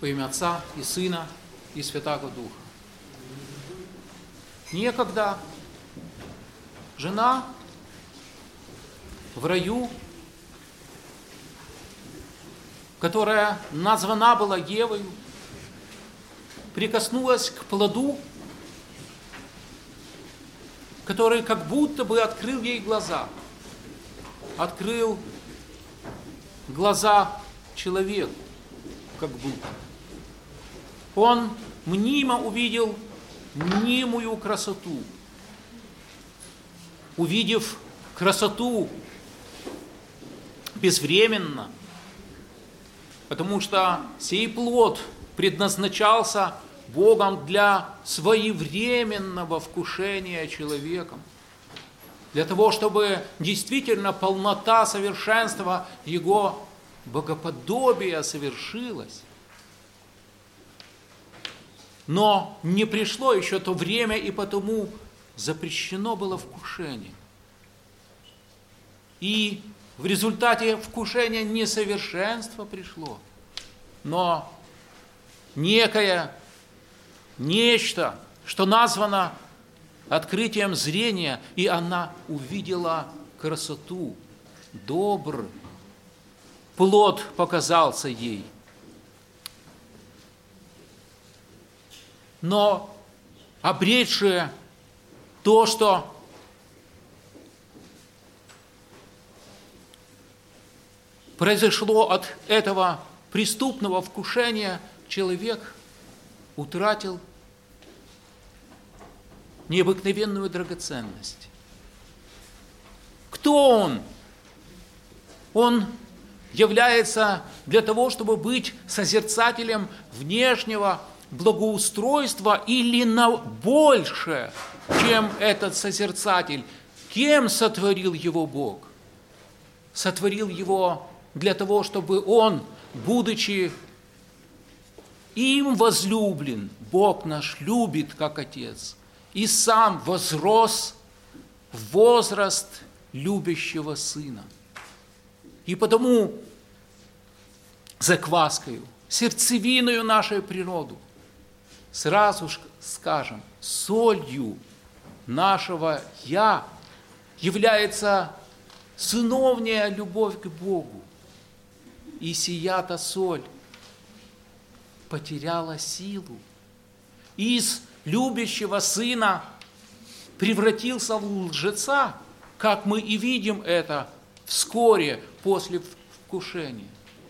Во имя Отца и Сына и Святаго Духа. Некогда жена в раю, которая названа была Евою, прикоснулась к плоду, который как будто бы открыл ей глаза. Открыл глаза человеку, как будто. Он мнимо увидел мнимую красоту. Увидев красоту безвременно, потому что сей плод предназначался Богом для своевременного вкушения человеком, для того, чтобы действительно полнота совершенства Его богоподобия совершилась. Но не пришло еще то время, и потому запрещено было вкушение. И в результате вкушения несовершенство пришло, но некое нечто, что названо открытием зрения, и она увидела красоту, добр. Плод показался ей. Но обретшее то, что произошло от этого преступного вкушения, человек утратил необыкновенную драгоценность. Кто он? Он является для того, чтобы быть созерцателем внешнего благоустройства или на большее, чем этот созерцатель. Кем сотворил его Бог? Сотворил его для того, чтобы он, будучи им возлюблен, Бог наш любит, как Отец, и сам возрос в возраст любящего Сына. И потому закваскою, сердцевиною нашей природы, сразу скажем, солью нашего «Я» является сыновняя любовь к Богу. И сия-то соль потеряла силу. Из любящего Сына превратился в лжеца, как мы и видим это вскоре после вкушения.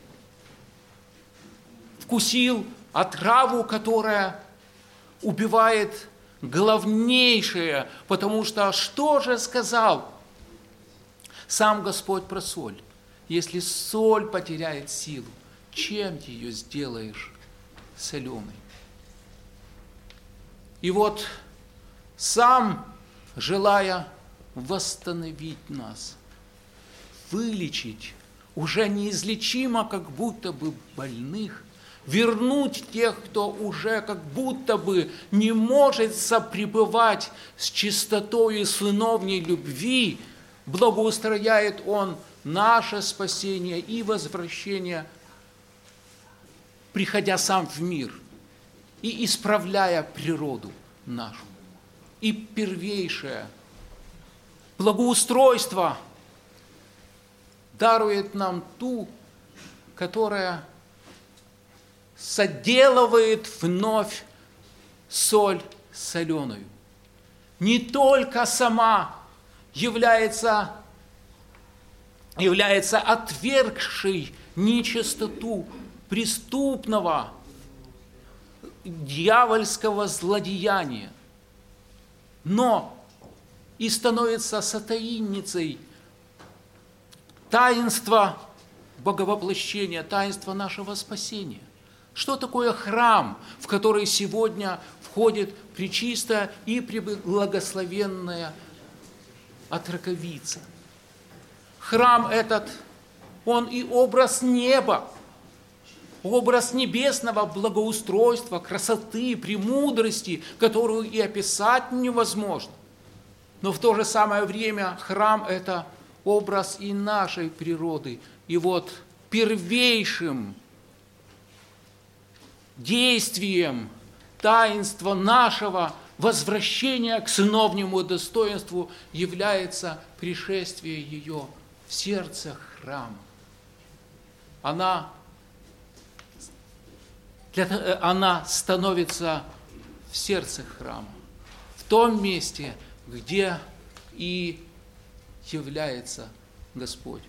Вкусил отраву, которая убивает главнейшее, потому что же сказал сам Господь про соль? Если соль потеряет силу, чем ее сделаешь соленой? И вот сам, желая восстановить нас, вылечить уже неизлечимо, как будто бы больных, вернуть тех, кто уже как будто бы не может сопребывать с чистотою сыновней любви, благоустрояет Он наше спасение и возвращение, приходя сам в мир и исправляя природу нашу. И первейшее благоустройство дарует нам ту, которая соделывает вновь соль соленую. Не только сама является отвергшей нечистоту преступного дьявольского злодеяния, но и становится сотаинницей таинства боговоплощения, таинства нашего спасения. Что такое храм, в который сегодня входит пречистая и преблагословенная Отроковица? Храм этот, он и образ неба, образ небесного благоустройства, красоты, премудрости, которую и описать невозможно. Но в то же самое время храм – это образ и нашей природы. И вот первейшим действием таинства нашего возвращения к сыновнему достоинству является пришествие ее в сердце храма. Она становится в сердце храма, в том месте, где и является Господь.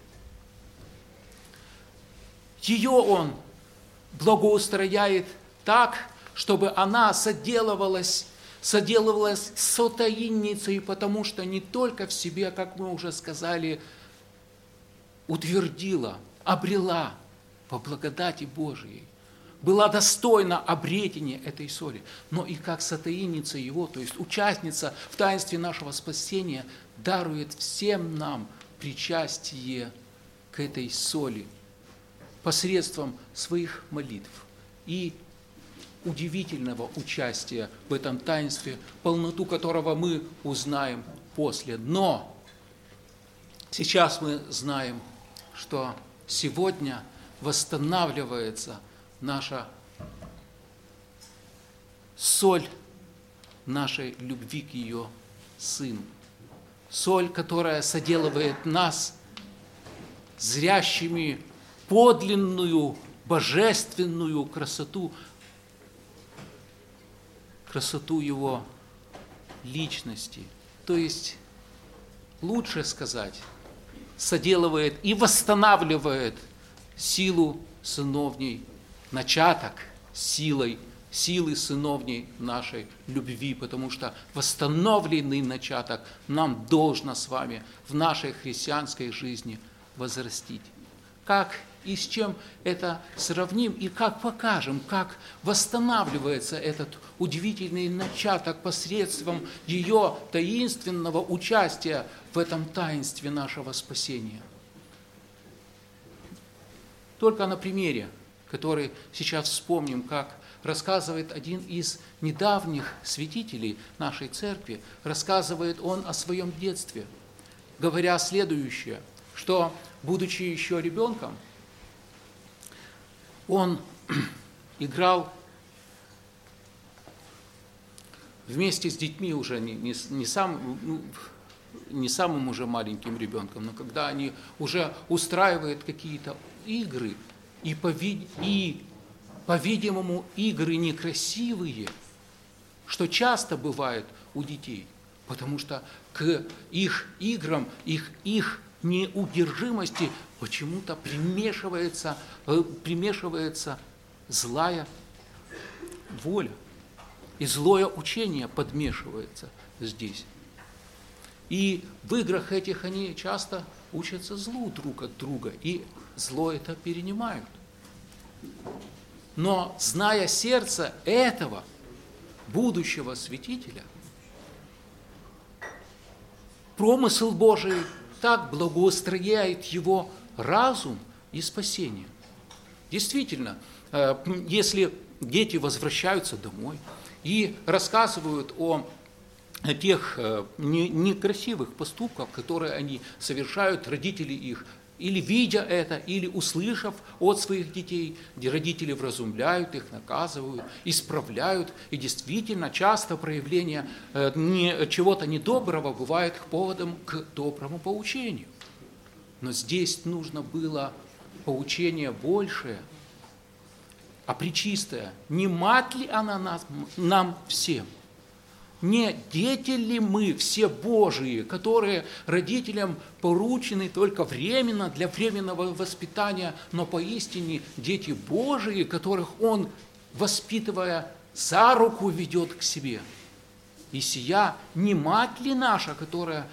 Ее Он благоустрояет так, чтобы она соделывалась сотаинницей, потому что не только в себе, как мы уже сказали, утвердила, обрела по благодати Божией, была достойна обретения этой соли, но и как сотаинница Его, то есть участница в таинстве нашего спасения, дарует всем нам причастие к этой соли посредством своих молитв и удивительного участия в этом таинстве, полноту которого мы узнаем после. Но сейчас мы знаем, что сегодня восстанавливается наша соль нашей любви к ее Сыну. Соль, которая соделывает нас зрящими подлинную божественную красоту Его личности. То есть, лучше сказать, соделывает и восстанавливает силу сыновней, начаток силы сыновней нашей любви, потому что восстановленный начаток нам должно с вами в нашей христианской жизни возрастить. Как и с чем это сравним, и как покажем, как восстанавливается этот удивительный начаток посредством ее таинственного участия в этом таинстве нашего спасения. Только на примере, который сейчас вспомним, как рассказывает один из недавних святителей нашей церкви, рассказывает он о своем детстве, говоря следующее, что, будучи еще ребенком, он играл вместе с детьми уже не самым уже маленьким ребенком, но когда они уже устраивают какие-то игры, и, по-видимому, игры некрасивые, что часто бывает у детей, потому что к их играм, их неудержимости почему-то примешивается злая воля. И злое учение подмешивается здесь. И в играх этих они часто учатся злу друг от друга, и зло это перенимают. Но, зная сердце этого будущего святителя, промысел Божий так благоустрояет его разум и спасение. Действительно, если дети возвращаются домой и рассказывают о тех некрасивых поступках, которые они совершают, родители их, или видя это, или услышав от своих детей, где родители вразумляют их, наказывают, исправляют, и действительно часто проявление чего-то недоброго бывает поводом к доброму поучению. Но здесь нужно было поучение большее, а пречистая, не мать ли она нам всем? Не дети ли мы все Божии, которые родителям поручены только временно, для временного воспитания, но поистине дети Божии, которых Он, воспитывая, за руку ведет к себе? И сия не мать ли наша, которая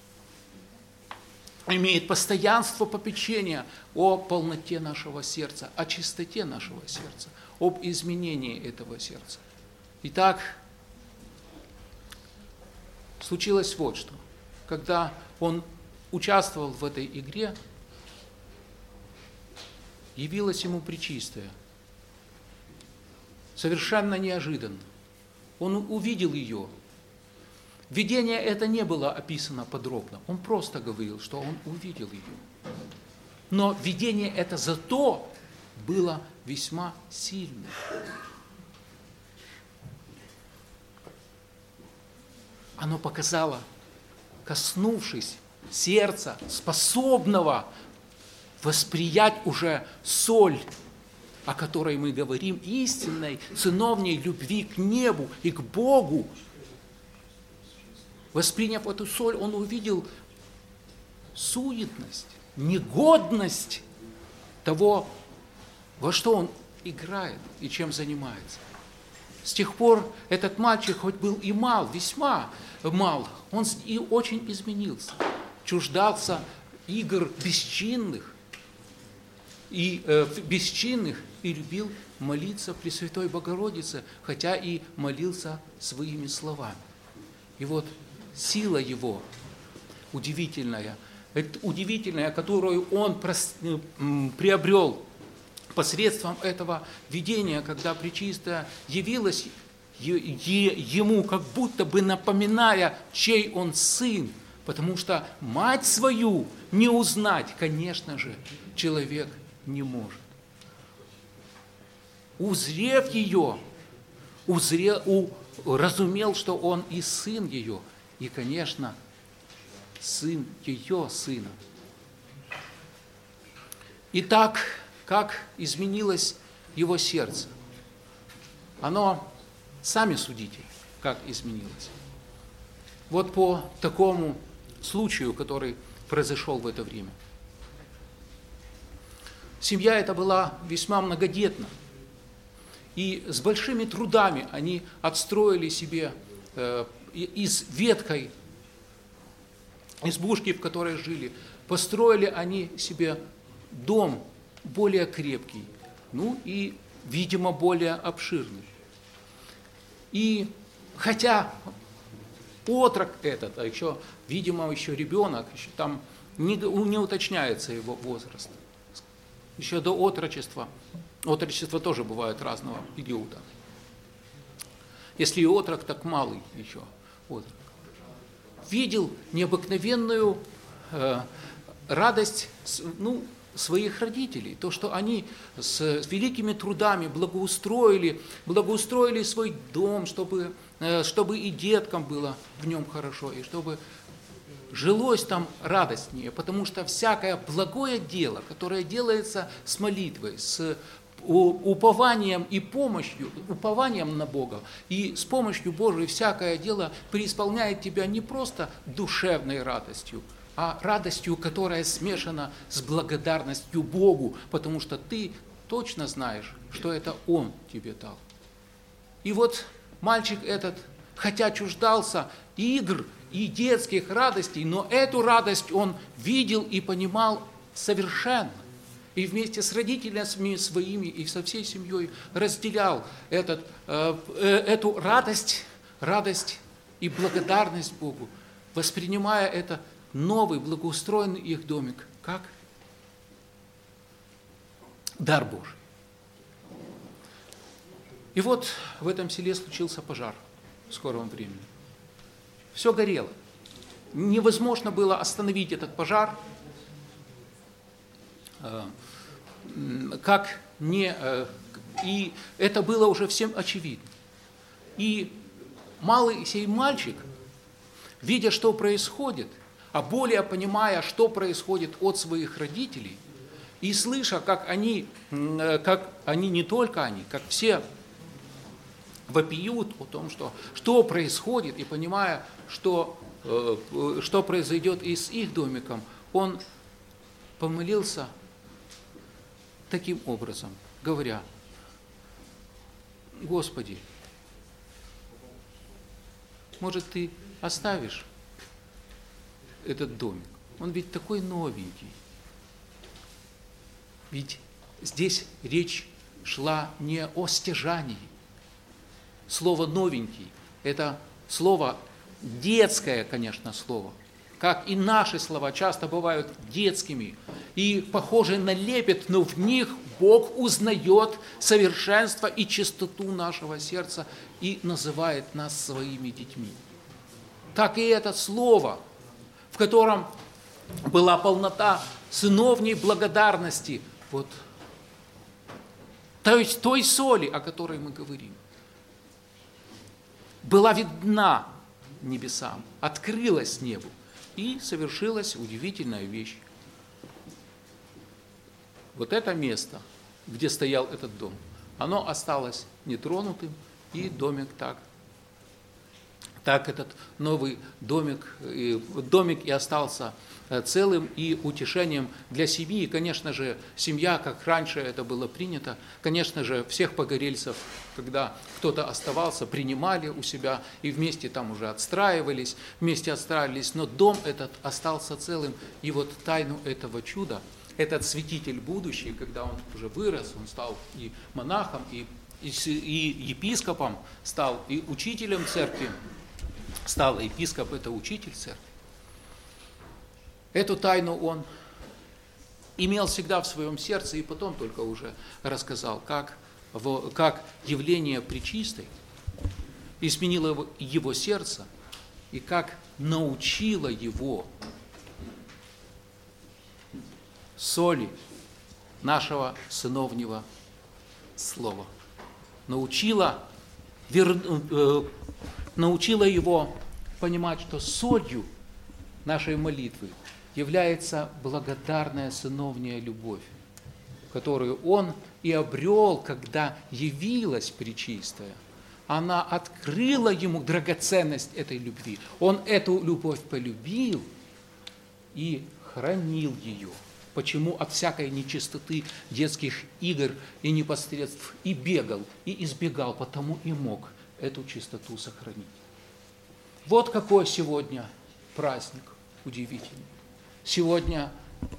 имеет постоянство попечения о полноте нашего сердца, о чистоте нашего сердца, об изменении этого сердца? Итак, случилось вот что. Когда он участвовал в этой игре, явилась ему пречистая. Совершенно неожиданно. Он увидел ее. Видение это не было описано подробно. Он просто говорил, что он увидел ее. Но видение это зато было весьма сильным. оно показало, коснувшись сердца, способного восприять уже соль, о которой мы говорим, истинной, сыновней любви к небу и к Богу. Восприняв эту соль, он увидел суетность, негодность того, во что он играет и чем занимается. С тех пор этот мальчик, хоть был и мал, весьма мал, он и очень изменился, чуждался игр бесчинных и любил молиться Пресвятой Богородице, хотя и молился своими словами. И вот сила его удивительная, которую он приобрел посредством этого видения, когда Пречистая явилась ему, как будто бы напоминая, чей он сын, потому что мать свою не узнать, конечно же, человек не может. Узрев ее, разумел, что он и сын ее, и, конечно, сын ее сына. Итак, как изменилось его сердце? Оно, сами судите, как изменилось. Вот по такому случаю, который произошел в это время. Семья эта была весьма многодетна, и с большими трудами они отстроили себе из ветхой избушки, в которой жили, построили они себе дом более крепкий, ну и, видимо, более обширный. И хотя отрок этот, а еще, видимо, еще ребенок, еще там не уточняется его возраст, еще до отрочества. Отрочество тоже бывает разного периода. Если и отрок, так малый еще отрок. Видел необыкновенную радость своих родителей, то, что они с великими трудами благоустроили свой дом, чтобы и деткам было в нем хорошо, и чтобы жилось там радостнее, потому что всякое благое дело, которое делается с молитвой, с упованием и помощью, упованием на Бога, и с помощью Божией всякое дело преисполняет тебя не просто душевной радостью, а радостью, которая смешана с благодарностью Богу, потому что ты точно знаешь, что это Он тебе дал. И вот мальчик этот, хотя чуждался игр и детских радостей, но эту радость он видел и понимал совершенно. И вместе с родителями своими и со всей семьей разделял эту радость и благодарность Богу, воспринимая это новый, благоустроенный их домик, как дар Божий. И вот в этом селе случился пожар в скором времени. Все горело. Невозможно было остановить этот пожар, и это было уже всем очевидно. И малый сей мальчик, видя, что происходит, а более понимая, что происходит от своих родителей, и слыша, как они не только они, как все вопиют о том, что происходит, и понимая, что произойдет и с их домиком, он помолился таким образом, говоря: Господи, может, Ты оставишь этот домик? Он ведь такой новенький. Ведь здесь речь шла не о стяжании. Слово «новенький» – это слово детское, конечно, слово. Как и наши слова часто бывают детскими и похожи на лепет, но в них Бог узнает совершенство и чистоту нашего сердца и называет нас своими детьми. Так и это слово, в котором была полнота сыновней благодарности, вот, то есть той соли, о которой мы говорим, была видна небесам, открылось небу, и совершилась удивительная вещь. Вот это место, где стоял этот дом, оно осталось нетронутым, и домик так этот новый домик и остался целым и утешением для семьи. И, конечно же, семья, как раньше это было принято, конечно же, всех погорельцев, когда кто-то оставался, принимали у себя и вместе там уже отстраивались, но дом этот остался целым. И вот тайну этого чуда, этот святитель будущий, когда он уже вырос, он стал и монахом, и епископом, стал и учителем церкви, стал епископ, это учитель церкви. Эту тайну он имел всегда в своем сердце, и потом только уже рассказал, как явление Пречистой изменило его сердце, и как научило его соли нашего сыновнего слова. Научила его понимать, что солью нашей молитвы является благодарная сыновняя любовь, которую он и обрел, когда явилась Пречистая. Она открыла ему драгоценность этой любви. Он эту любовь полюбил и хранил ее. Почему от всякой нечистоты детских игр и непосредств и бегал, и избегал, потому и мог эту чистоту сохранить. Вот какой сегодня праздник удивительный. Сегодня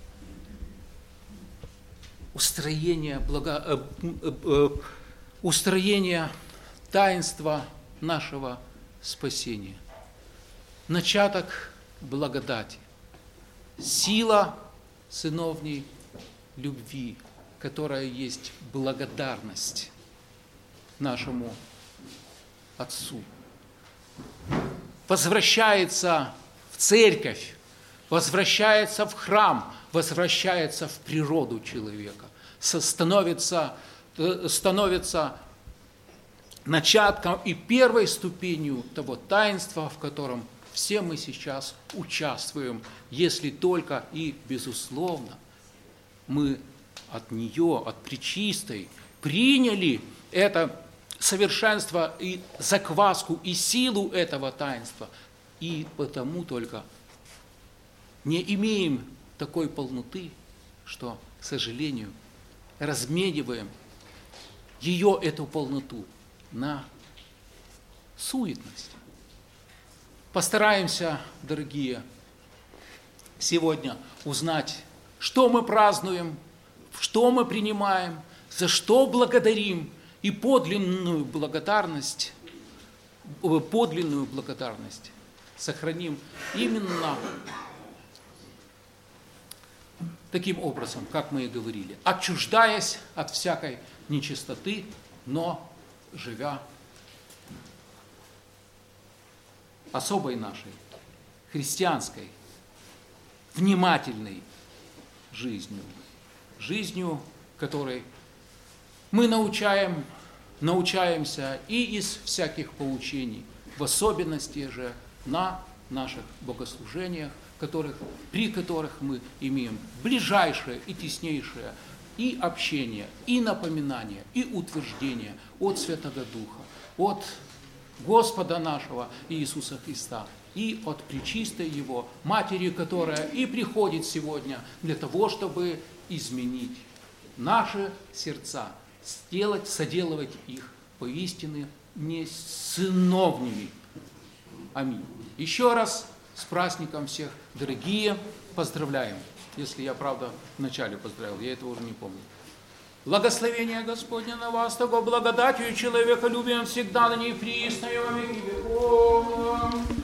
устроение таинства нашего спасения. Начаток благодати. Сила сыновней любви, которая есть благодарность нашему Отцу. Возвращается в церковь, возвращается в храм, возвращается в природу человека, становится начатком и первой ступенью того таинства, в котором все мы сейчас участвуем, если только и, безусловно, мы от нее, от Пречистой, приняли это совершенство и закваску, и силу этого таинства, и потому только не имеем такой полноты, что, к сожалению, размениваем ее, эту полноту, на суетность. Постараемся, дорогие, сегодня узнать, что мы празднуем, что мы принимаем, за что благодарим, и подлинную благодарность сохраним именно таким образом, как мы и говорили, отчуждаясь от всякой нечистоты, но живя особой нашей христианской, внимательной жизнью, которой мы научаемся и из всяких поучений, в особенности же на наших богослужениях, при которых мы имеем ближайшее и теснейшее и общение, и напоминание, и утверждение от Святого Духа, от Господа нашего Иисуса Христа и от Пречистой Его Матери, которая и приходит сегодня для того, чтобы изменить наши сердца, соделывать их поистине не сыновними. Аминь. Еще раз с праздником всех, дорогие, поздравляем. Если я, правда, вначале поздравил, я этого уже не помню. Благословение Господне на вас, того благодатью и человеколюбием всегда на ней присно и во веки веков.